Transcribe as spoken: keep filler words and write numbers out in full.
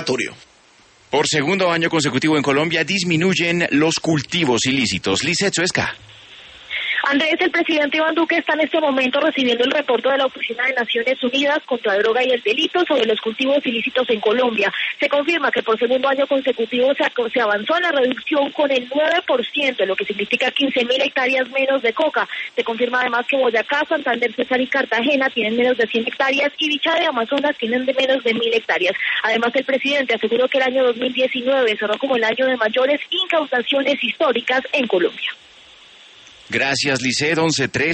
Por segundo año consecutivo en Colombia disminuyen los cultivos ilícitos. Lizeth Suezca. Andrés, el presidente Iván Duque está en este momento recibiendo el reporte de la Oficina de Naciones Unidas contra la Droga y el Delito sobre los cultivos ilícitos en Colombia. Se confirma que por segundo año consecutivo se, se avanzó en la reducción con el nueve por ciento, lo que significa quince mil hectáreas menos de coca. Se confirma además que Boyacá, Santander, Cesar y Cartagena tienen menos de cien hectáreas y Bichada y Amazonas tienen de menos de mil hectáreas. Además, el presidente aseguró que el año dos mil diecinueve cerró como el año de mayores incautaciones históricas en Colombia. Gracias, Lizeth. once tres.